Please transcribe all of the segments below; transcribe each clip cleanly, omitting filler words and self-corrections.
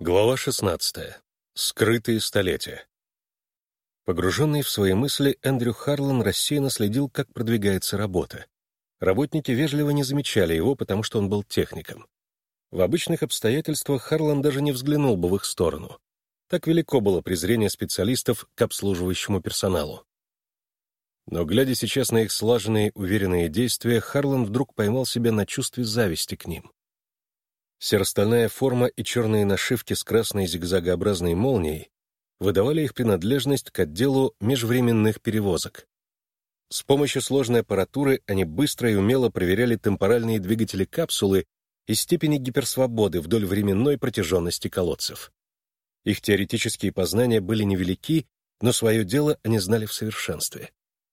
Глава 16. Скрытые столетия. Погруженный в свои мысли, Эндрю Харлан рассеянно следил, как продвигается работа. Работники вежливо не замечали его, потому что он был техником. В обычных обстоятельствах Харлан даже не взглянул бы в их сторону. Так велико было презрение специалистов к обслуживающему персоналу. Но, глядя сейчас на их слаженные, уверенные действия, Харлан вдруг поймал себя на чувстве зависти к ним. Серо-стальная форма и черные нашивки с красной зигзагообразной молнией выдавали их принадлежность к отделу межвременных перевозок. С помощью сложной аппаратуры они быстро и умело проверяли темпоральные двигатели капсулы и степени гиперсвободы вдоль временной протяженности колодцев. Их теоретические познания были невелики, но свое дело они знали в совершенстве.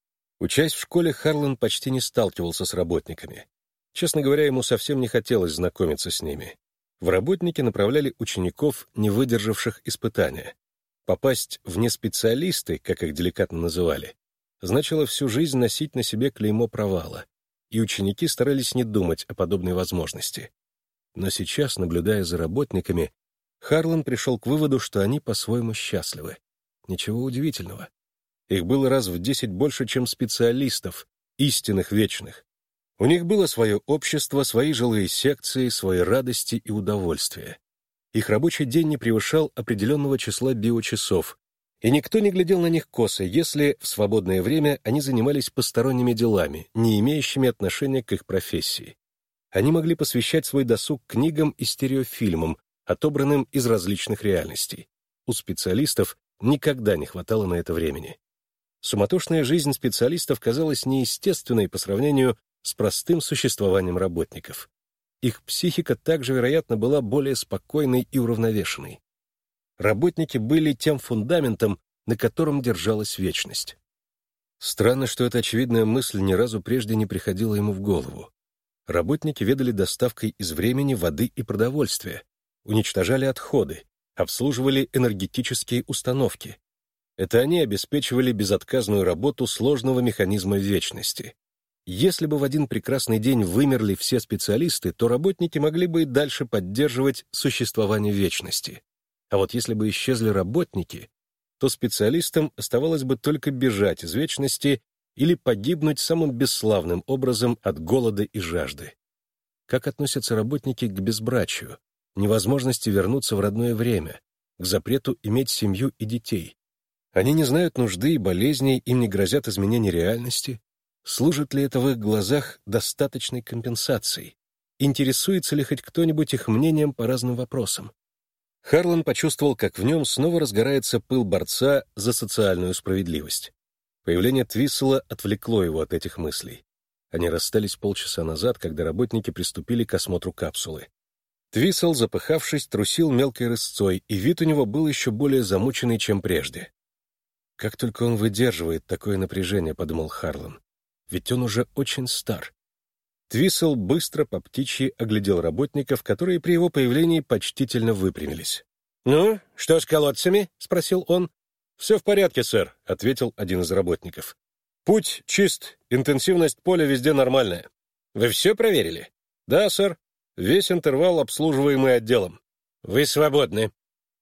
Учась в школе, Харлан почти не сталкивался с работниками. Честно говоря, ему совсем не хотелось знакомиться с ними. В работники направляли учеников, не выдержавших испытания. Попасть в неспециалисты, как их деликатно называли, значило всю жизнь носить на себе клеймо провала, и ученики старались не думать о подобной возможности. Но сейчас, наблюдая за работниками, Харлан пришел к выводу, что они по-своему счастливы. Ничего удивительного. Их было раз в 10 больше, чем специалистов, истинных вечных. У них было свое общество, свои жилые секции, свои радости и удовольствия. Их рабочий день не превышал определенного числа биочасов, и никто не глядел на них косо, если в свободное время они занимались посторонними делами, не имеющими отношения к их профессии. Они могли посвящать свой досуг книгам и стереофильмам, отобранным из различных реальностей. У специалистов никогда не хватало на это времени. Суматошная жизнь специалистов казалась неестественной по сравнению с простым существованием работников. Их психика также, вероятно, была более спокойной и уравновешенной. Работники были тем фундаментом, на котором держалась вечность. Странно, что эта очевидная мысль ни разу прежде не приходила ему в голову. Работники ведали доставкой из времени воды и продовольствия, уничтожали отходы, обслуживали энергетические установки. Это они обеспечивали безотказную работу сложного механизма вечности. Если бы в один прекрасный день вымерли все специалисты, то работники могли бы и дальше поддерживать существование вечности. А вот если бы исчезли работники, то специалистам оставалось бы только бежать из вечности или погибнуть самым бесславным образом от голода и жажды. Как относятся работники к безбрачию, невозможности вернуться в родное время, к запрету иметь семью и детей? Они не знают нужды и болезней, им не грозят изменения реальности. Служит ли это в их глазах достаточной компенсацией? Интересуется ли хоть кто-нибудь их мнением по разным вопросам? Харлан почувствовал, как в нем снова разгорается пыл борца за социальную справедливость. Появление Твиссела отвлекло его от этих мыслей. Они расстались полчаса назад, когда работники приступили к осмотру капсулы. Твиссел, запыхавшись, трусил мелкой рысцой, и вид у него был еще более замученный, чем прежде. «Как только он выдерживает такое напряжение», — подумал Харлан. «Ведь он уже очень стар». Твиссел быстро по птичьи оглядел работников, которые при его появлении почтительно выпрямились. «Ну, что с колодцами?» — спросил он. «Все в порядке, сэр», — ответил один из работников. «Путь чист, интенсивность поля везде нормальная». «Вы все проверили?» «Да, сэр. Весь интервал, обслуживаемый отделом». «Вы свободны».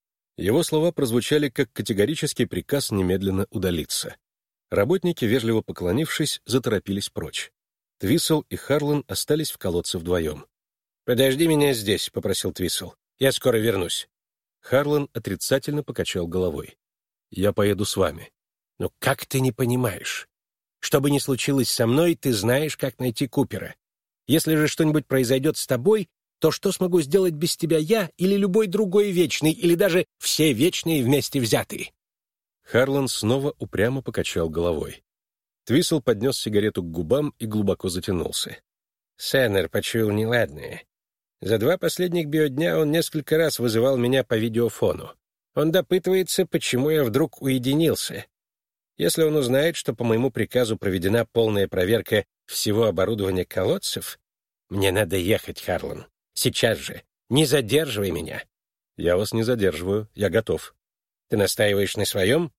Его слова прозвучали как категорический приказ немедленно удалиться. Работники, вежливо поклонившись, заторопились прочь. Твиссел и Харлан остались в колодце вдвоем. «Подожди меня здесь», — попросил Твиссел. «Я скоро вернусь». Харлан отрицательно покачал головой. «Я поеду с вами». «Ну как ты не понимаешь? Что бы ни случилось со мной, ты знаешь, как найти Купера. Если же что-нибудь произойдет с тобой, то что смогу сделать без тебя я или любой другой вечный, или даже все вечные вместе взятые?» Харлан снова упрямо покачал головой. Твиссел поднес сигарету к губам и глубоко затянулся. Сеннер почуял неладное. За 2 последних биодня он несколько раз вызывал меня по видеофону. Он допытывается, почему я вдруг уединился. Если он узнает, что по моему приказу проведена полная проверка всего оборудования колодцев, мне надо ехать, Харлан. Сейчас же. Не задерживай меня. Я вас не задерживаю. Я готов. Ты настаиваешь на своем?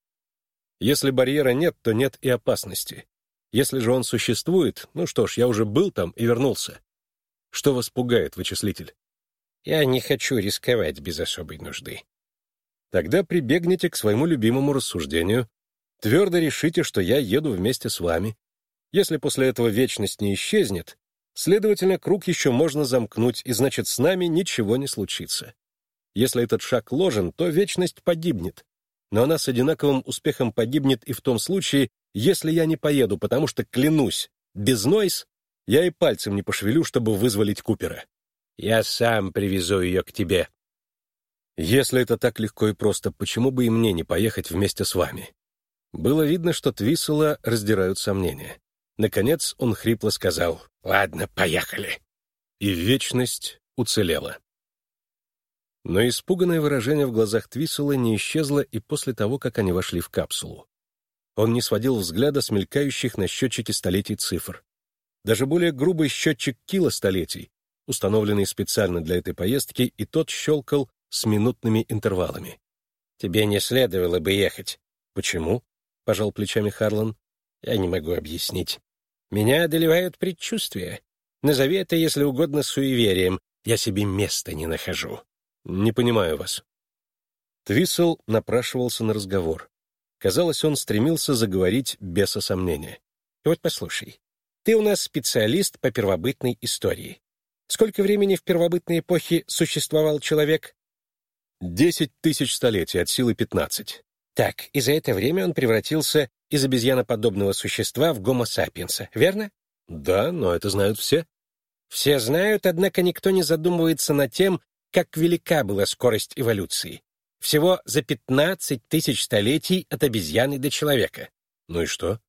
Если барьера нет, то нет и опасности. Если же он существует, ну что ж, я уже был там и вернулся. Что вас пугает, вычислитель? Я не хочу рисковать без особой нужды. Тогда прибегните к своему любимому рассуждению, твердо решите, что я еду вместе с вами. Если после этого вечность не исчезнет, следовательно, круг еще можно замкнуть, и значит, с нами ничего не случится. Если этот шаг ложен, то вечность погибнет. Но она с одинаковым успехом погибнет и в том случае, если я не поеду, потому что, клянусь, без Нойс я и пальцем не пошевелю, чтобы вызволить Купера. Я сам привезу ее к тебе. Если это так легко и просто, почему бы и мне не поехать вместе с вами? Было видно, что Твиссела раздирают сомнения. Наконец он хрипло сказал: «Ладно, поехали». И вечность уцелела. Но испуганное выражение в глазах Твиссела не исчезло и после того, как они вошли в капсулу. Он не сводил взгляда с мелькающих на счетчике столетий цифр. Даже более грубый счетчик килостолетий, установленный специально для этой поездки, и тот щелкал с минутными интервалами. «Тебе не следовало бы ехать». «Почему?» — пожал плечами Харлан. «Я не могу объяснить. Меня одолевают предчувствия. Назови это, если угодно, суеверием. Я себе места не нахожу». «Не понимаю вас». Твиссел напрашивался на разговор. Казалось, он стремился заговорить без осомнения. «Вот послушай, ты у нас специалист по первобытной истории. Сколько времени в первобытной эпохе существовал человек?» 10 тысяч столетий, от силы 15. Так, и за это время он превратился из обезьяноподобного существа в гомо сапиенса, верно? Да, но это знают все. Все знают, однако никто не задумывается над тем, как велика была скорость эволюции. Всего за 15 тысяч столетий от обезьяны до человека. Ну и что?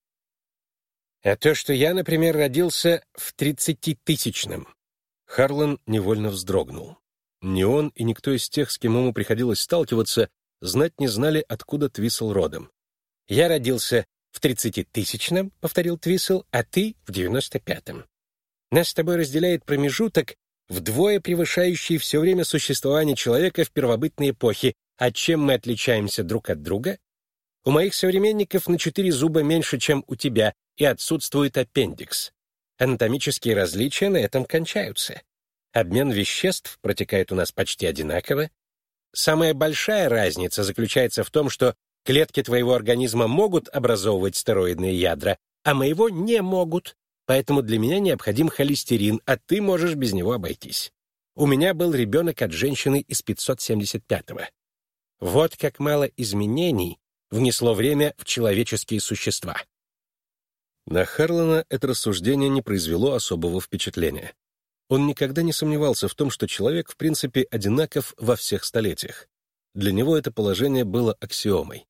А то, что я, например, родился в 30-тысячном. Харлан невольно вздрогнул. Ни он и никто из тех, с кем ему приходилось сталкиваться, знать не знали, откуда Твиссел родом. «Я родился в 30-тысячном», — повторил Твиссел, — «а ты в 95-м. Нас с тобой разделяет промежуток, вдвое превышающий все время существования человека в первобытной эпохе. А чем мы отличаемся друг от друга? У моих современников на 4 зуба меньше, чем у тебя, и отсутствует аппендикс. Анатомические различия на этом кончаются. Обмен веществ протекает у нас почти одинаково. Самая большая разница заключается в том, что клетки твоего организма могут образовывать стероидные ядра, а моего не могут. Поэтому для меня необходим холестерин, а ты можешь без него обойтись. У меня был ребенок от женщины из 575-го. Вот как мало изменений внесло время в человеческие существа». На Харлана это рассуждение не произвело особого впечатления. Он никогда не сомневался в том, что человек в принципе одинаков во всех столетиях. Для него это положение было аксиомой.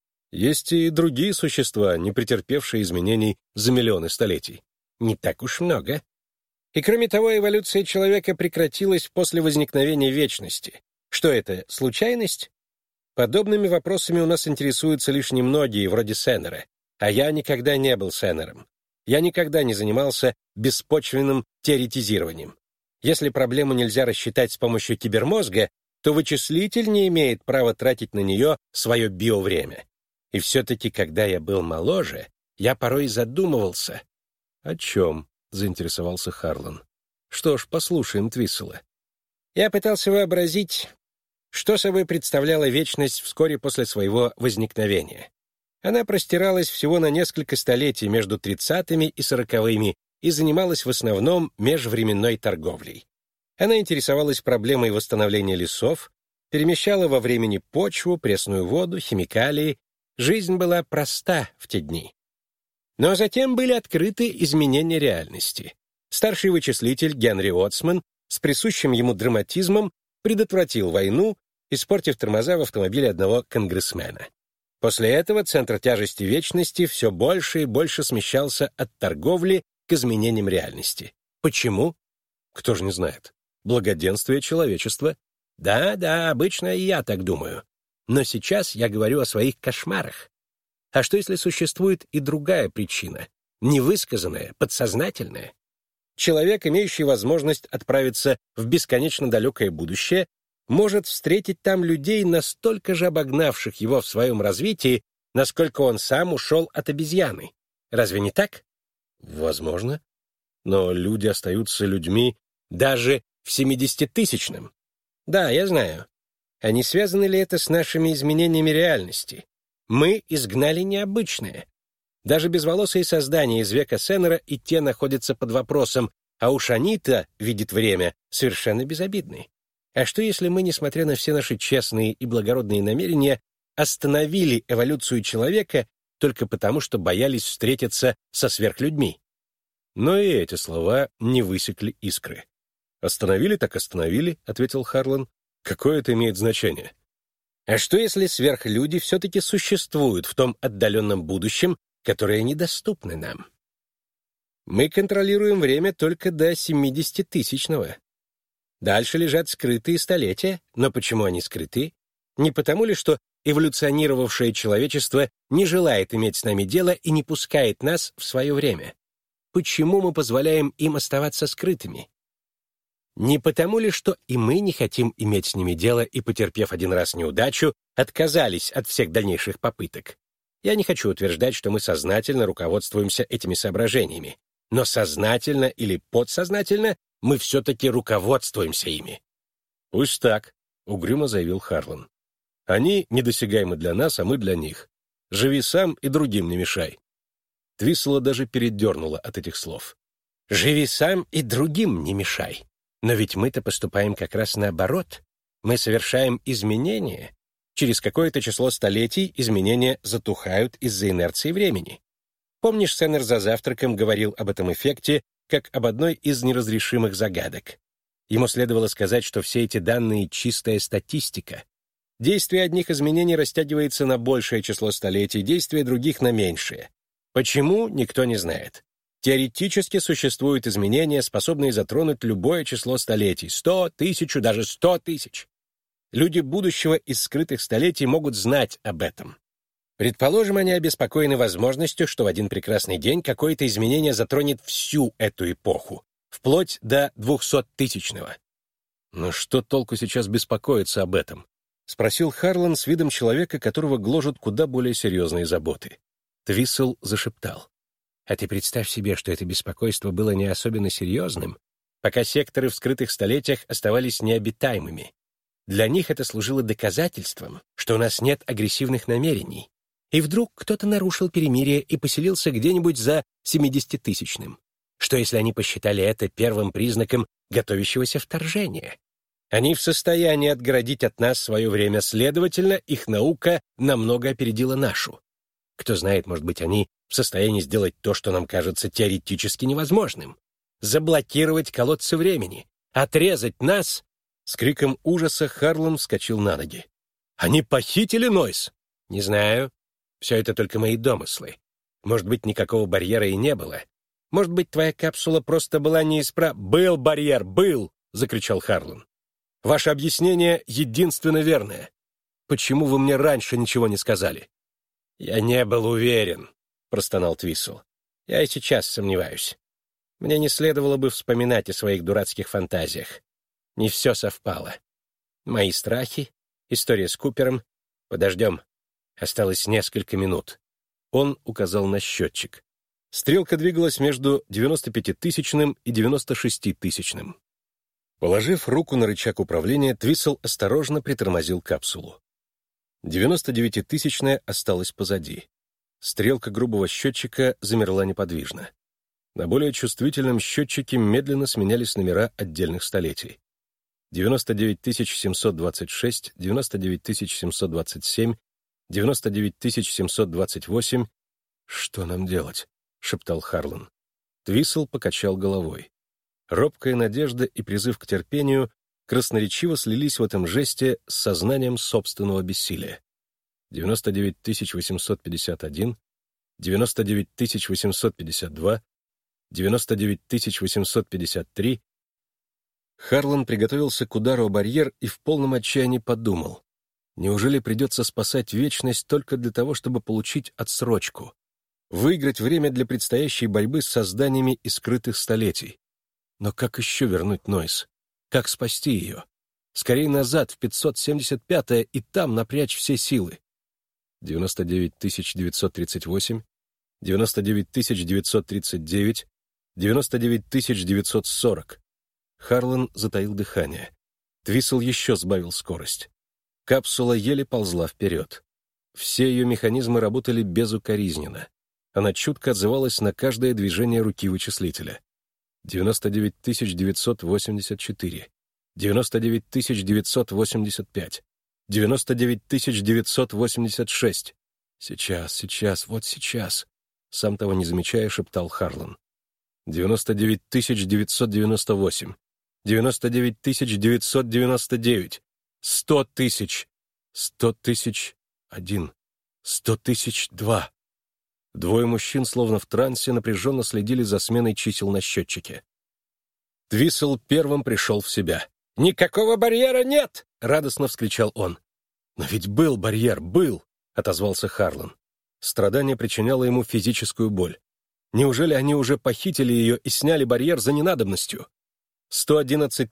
Есть и другие существа, не претерпевшие изменений за миллионы столетий. Не так уж много. И кроме того, эволюция человека прекратилась после возникновения вечности. Что это, случайность? Подобными вопросами у нас интересуются лишь немногие, вроде Сеннера. А я никогда не был Сеннером. Я никогда не занимался беспочвенным теоретизированием. Если проблему нельзя рассчитать с помощью кибермозга, то вычислитель не имеет права тратить на нее свое биовремя. И все-таки, когда я был моложе, я порой задумывался. «О чем?» — заинтересовался Харлан. «Что ж, послушаем Твиссела». Я пытался вообразить, что собой представляла вечность вскоре после своего возникновения. Она простиралась всего на несколько столетий между 30-ми и 40-ми и занималась в основном межвременной торговлей. Она интересовалась проблемой восстановления лесов, перемещала во времени почву, пресную воду, химикалии. Жизнь была проста в те дни. Но затем были открыты изменения реальности. Старший вычислитель Генри Уотсман с присущим ему драматизмом предотвратил войну, испортив тормоза в автомобиле одного конгрессмена. После этого центр тяжести вечности все больше и больше смещался от торговли к изменениям реальности. Почему? Кто же не знает. Благоденствие человечества. Да, обычно и я так думаю. Но сейчас я говорю о своих кошмарах. А что, если существует и другая причина, невысказанная, подсознательная? Человек, имеющий возможность отправиться в бесконечно далекое будущее, может встретить там людей, настолько же обогнавших его в своем развитии, насколько он сам ушел от обезьяны. Разве не так? Возможно. Но люди остаются людьми даже в 70-тысячном. Да, я знаю. А не связано ли это с нашими изменениями реальности? Мы изгнали необычное. Даже безволосые создания из века Сеннера и те находятся под вопросом, а уж они-то, видит время, совершенно безобидны. А что если мы, несмотря на все наши честные и благородные намерения, остановили эволюцию человека только потому, что боялись встретиться со сверхлюдьми? Но и эти слова не высекли искры. «Остановили, так остановили», — ответил Харлан. «Какое это имеет значение?» А что если сверхлюди все-таки существуют в том отдаленном будущем, которое недоступно нам? Мы контролируем время только до 70-тысячного. Дальше лежат скрытые столетия, но почему они скрыты? Не потому ли, что эволюционировавшее человечество не желает иметь с нами дело и не пускает нас в свое время? Почему мы позволяем им оставаться скрытыми? Не потому ли, что и мы не хотим иметь с ними дело и, потерпев один раз неудачу, отказались от всех дальнейших попыток? Я не хочу утверждать, что мы сознательно руководствуемся этими соображениями, но сознательно или подсознательно мы все-таки руководствуемся ими. «Пусть так», — угрюмо заявил Харлан. «Они недосягаемы для нас, а мы для них. Живи сам и другим не мешай». Твиссела даже передернула от этих слов. «Живи сам и другим не мешай. Но ведь мы-то поступаем как раз наоборот. Мы совершаем изменения. Через какое-то число столетий изменения затухают из-за инерции времени. Помнишь, Сеннер за завтраком говорил об этом эффекте как об одной из неразрешимых загадок? Ему следовало сказать, что все эти данные — чистая статистика. Действие одних изменений растягивается на большее число столетий, действие других — на меньшее. Почему, никто не знает. Теоретически существуют изменения, способные затронуть любое число столетий — 100, 1000, даже 100 тысяч. Люди будущего из скрытых столетий могут знать об этом. Предположим, они обеспокоены возможностью, что в один прекрасный день какое-то изменение затронет всю эту эпоху, вплоть до 200-тысячного. «Но что толку сейчас беспокоиться об этом?» — спросил Харлан с видом человека, которого гложут куда более серьезные заботы. Твиссел зашептал. «А ты представь себе, что это беспокойство было не особенно серьезным, пока секторы в скрытых столетиях оставались необитаемыми. Для них это служило доказательством, что у нас нет агрессивных намерений. И вдруг кто-то нарушил перемирие и поселился где-нибудь за 70-тысячным. Что если они посчитали это первым признаком готовящегося вторжения? Они в состоянии отгородить от нас свое время, следовательно, их наука намного опередила нашу. Кто знает, может быть, они в состоянии сделать то, что нам кажется теоретически невозможным. Заблокировать колодцы времени, отрезать нас. С криком ужаса Харлан вскочил на ноги. «Они похитили Нойс?» «Не знаю. Все это только мои домыслы. Может быть, никакого барьера и не было. Может быть, твоя капсула просто была «Был барьер, был!» — закричал Харлан. «Ваше объяснение единственно верное. Почему вы мне раньше ничего не сказали?» «Я не был уверен», — простонал Твиссел. «Я и сейчас сомневаюсь. Мне не следовало бы вспоминать о своих дурацких фантазиях. Не все совпало. Мои страхи, история с Купером. Подождем. Осталось несколько минут». Он указал на счетчик. Стрелка двигалась между 95-тысячным и 96-тысячным. Положив руку на рычаг управления, Твиссел осторожно притормозил капсулу. 99-тысячная осталась позади. Стрелка грубого счетчика замерла неподвижно. На более чувствительном счетчике медленно сменялись номера отдельных столетий. 99726, 99727, 99728. «Что нам делать?» — шептал Харлан. Твиссел покачал головой. Робкая надежда и призыв к терпению красноречиво слились в этом жесте с сознанием собственного бессилия. 99851, 99852, 99853. Харлан приготовился к удару о барьер и в полном отчаянии подумал: неужели придется спасать вечность только для того, чтобы получить отсрочку, выиграть время для предстоящей борьбы с созданиями из скрытых столетий? Но как еще вернуть Нойс? Как спасти ее? Скорее назад, в 575-е, и там напрячь все силы. 99938, 99939, 99940. Харлан затаил дыхание. Твиссел еще сбавил скорость. Капсула еле ползла вперед. Все ее механизмы работали безукоризненно. Она чутко отзывалась на каждое движение руки вычислителя. 99 984, 99 985, 99 986. Сейчас, вот сейчас, сам того не замечая, шептал Харлан. 99 998, 99 999, 100 тысяч, 100 тысяч один, 100 тысяч два. Двое мужчин, словно в трансе, напряженно следили за сменой чисел на счетчике. Твиссел первым пришел в себя. «Никакого барьера нет!» — радостно вскричал он. «Но ведь был барьер, был!» — отозвался Харлан. Страдание причиняло ему физическую боль. Неужели они уже похитили ее и сняли барьер за ненадобностью? 111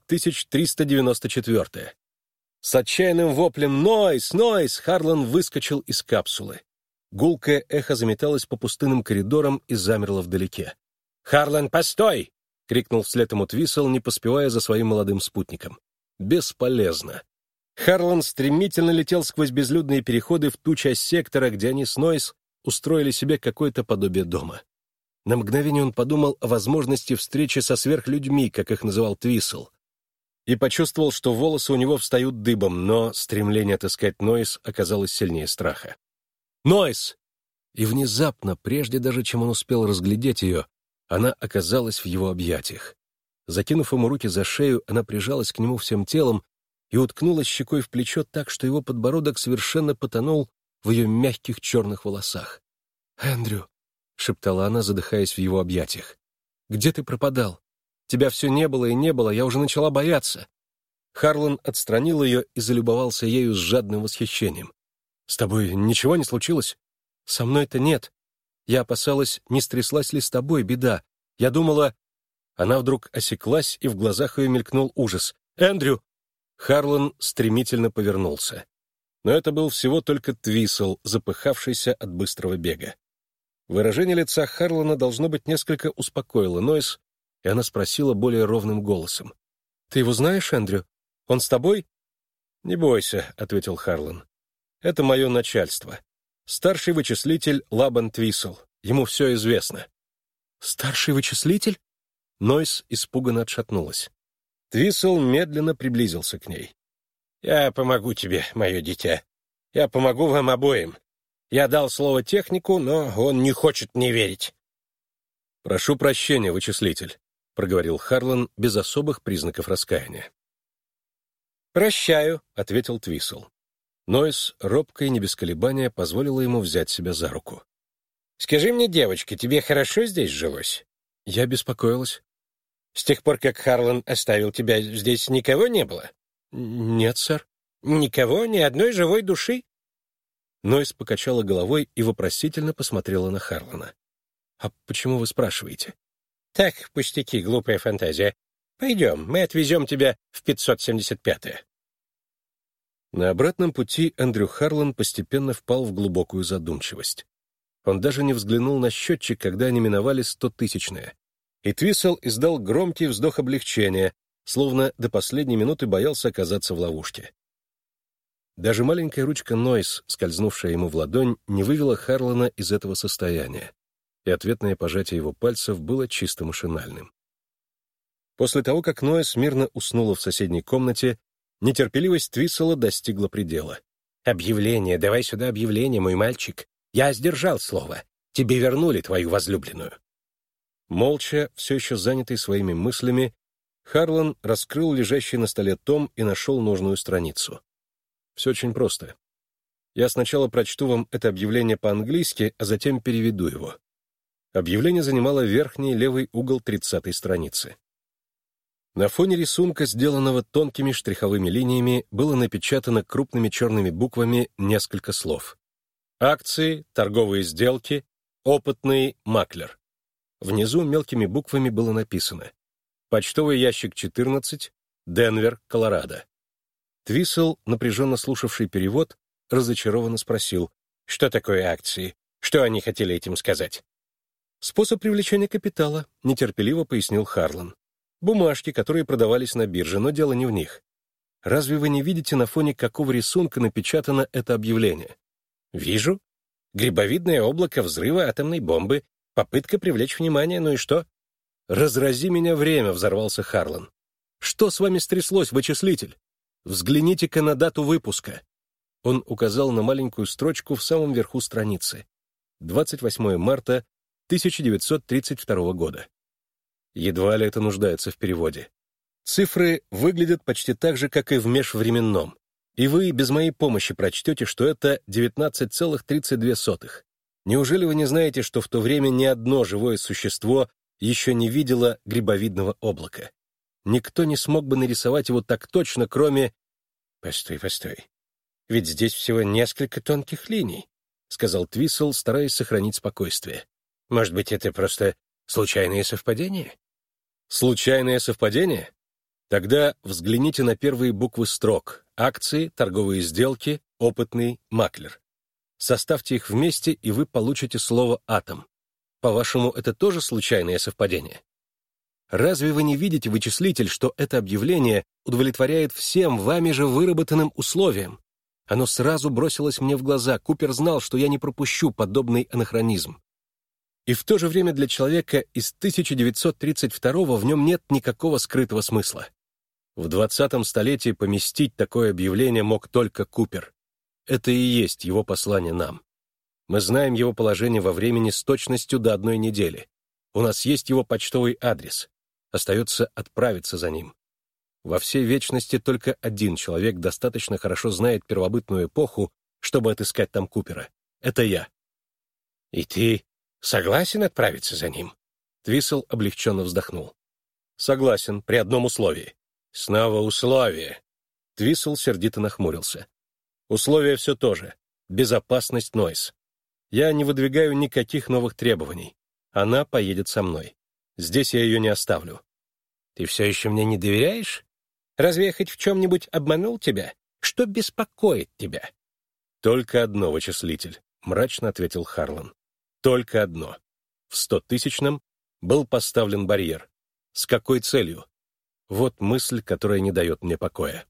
394. С отчаянным воплем «Нойс! Нойс!» Харлан выскочил из капсулы. Гулкое эхо заметалось по пустынным коридорам и замерло вдалеке. «Харлан, постой!» — крикнул вслед ему Твиссел, не поспевая за своим молодым спутником. Бесполезно. Харлан стремительно летел сквозь безлюдные переходы в ту часть сектора, где они с Нойс устроили себе какое-то подобие дома. На мгновение он подумал о возможности встречи со сверхлюдьми, как их называл Твиссел, и почувствовал, что волосы у него встают дыбом, но стремление отыскать Нойс оказалось сильнее страха. «Нойс!» И внезапно, прежде даже чем он успел разглядеть ее, она оказалась в его объятиях. Закинув ему руки за шею, она прижалась к нему всем телом и уткнулась щекой в плечо так, что его подбородок совершенно потонул в ее мягких черных волосах. «Эндрю!» — шептала она, задыхаясь в его объятиях. «Где ты пропадал? Тебя все не было и не было, я уже начала бояться». Харлан отстранил ее и залюбовался ею с жадным восхищением. «С тобой ничего не случилось?» «Со мной-то нет. Я опасалась, не стряслась ли с тобой беда. Я думала...» Она вдруг осеклась, и в глазах ее мелькнул ужас. «Эндрю!» Харлан стремительно повернулся. Но это был всего только Твиссел, запыхавшийся от быстрого бега. Выражение лица Харлана, должно быть, несколько успокоило Нойс, и она спросила более ровным голосом. «Ты его знаешь, Эндрю? Он с тобой?» «Не бойся», — ответил Харлан. «Это мое начальство. Старший вычислитель Лабан Твиссел. Ему все известно». «Старший вычислитель?» Нойс испуганно отшатнулась. Твиссел медленно приблизился к ней. «Я помогу тебе, мое дитя. Я помогу вам обоим. Я дал слово технику, но он не хочет мне верить». «Прошу прощения, вычислитель», — проговорил Харлан без особых признаков раскаяния. «Прощаю», — ответил Твиссел. Нойс, робко и не без колебания, позволила ему взять себя за руку. «Скажи мне, девочка, тебе хорошо здесь жилось?» Я беспокоилась. «С тех пор, как Харлан оставил тебя, здесь никого не было?» «Нет, сэр». «Никого? Ни одной живой души?» Нойс покачала головой и вопросительно посмотрела на Харлана. «А почему вы спрашиваете?» «Так, пустяки, глупая фантазия. Пойдем, мы отвезем тебя в 575-е». На обратном пути Эндрю Харлан постепенно впал в глубокую задумчивость. Он даже не взглянул на счетчик, когда они миновали 100-тысячное. И Твиссел издал громкий вздох облегчения, словно до последней минуты боялся оказаться в ловушке. Даже маленькая ручка Нойс, скользнувшая ему в ладонь, не вывела Харлана из этого состояния, и ответное пожатие его пальцев было чисто машинальным. После того, как Нойс мирно уснула в соседней комнате, нетерпеливость Твиссела достигла предела. «Объявление, давай сюда объявление, мой мальчик. Я сдержал слово. Тебе вернули твою возлюбленную». Молча, все еще занятый своими мыслями, Харлан раскрыл лежащий на столе том и нашел нужную страницу. Все очень просто. Я сначала прочту вам это объявление по-английски, а затем переведу его. Объявление занимало верхний левый угол 30-й страницы. На фоне рисунка, сделанного тонкими штриховыми линиями, было напечатано крупными черными буквами несколько слов. Акции, торговые сделки, опытный маклер. Внизу мелкими буквами было написано: почтовый ящик 14, Денвер, Колорадо. Твиссел, напряженно слушавший перевод, разочарованно спросил: «Что такое акции? Что они хотели этим сказать?» «Способ привлечения капитала», — нетерпеливо пояснил Харлан. «Бумажки, которые продавались на бирже, но дело не в них. Разве вы не видите, на фоне какого рисунка напечатано это объявление? Вижу. Грибовидное облако взрыва атомной бомбы. Попытка привлечь внимание, ну и что? «Разрази меня время», — взорвался Харлан. «Что с вами стряслось, вычислитель? Взгляните-ка на дату выпуска». Он указал на маленькую строчку в самом верху страницы. 28 марта 1932 года. Едва ли это нуждается в переводе. Цифры выглядят почти так же, как и в межвременном. И вы без моей помощи прочтете, что это 19,32. Неужели вы не знаете, что в то время ни одно живое существо еще не видело грибовидного облака? Никто не смог бы нарисовать его так точно, кроме... Постой. Ведь здесь всего несколько тонких линий, — сказал Твиссел, стараясь сохранить спокойствие. Может быть, это просто случайные совпадения? Случайное совпадение? Тогда взгляните на первые буквы строк: акции, торговые сделки, опытный, маклер. Составьте их вместе, и вы получите слово «атом». По-вашему, это тоже случайное совпадение? Разве вы не видите, вычислитель, что это объявление удовлетворяет всем вами же выработанным условиям? Оно сразу бросилось мне в глаза. Купер знал, что я не пропущу подобный анахронизм. И в то же время для человека из 1932-го в нем нет никакого скрытого смысла. В 20-м столетии поместить такое объявление мог только Купер. Это и есть его послание нам. Мы знаем его положение во времени с точностью до 1 недели. У нас есть его почтовый адрес. Остается отправиться за ним. Во всей вечности только один человек достаточно хорошо знает первобытную эпоху, чтобы отыскать там Купера. Это я. И ты согласен отправиться за ним? Твиссел облегченно вздохнул. Согласен, при одном условии. Снова условие. Твиссел сердито нахмурился. Условие все то же. Безопасность Нойс. Я не выдвигаю никаких новых требований. Она поедет со мной. Здесь я ее не оставлю. Ты все еще мне не доверяешь? Разве я хоть в чем-нибудь обманул тебя? Что беспокоит тебя? Только одно, вычислитель, — мрачно ответил Харлан. Только одно. В 100-тысячном был поставлен барьер. С какой целью? Вот мысль, которая не дает мне покоя.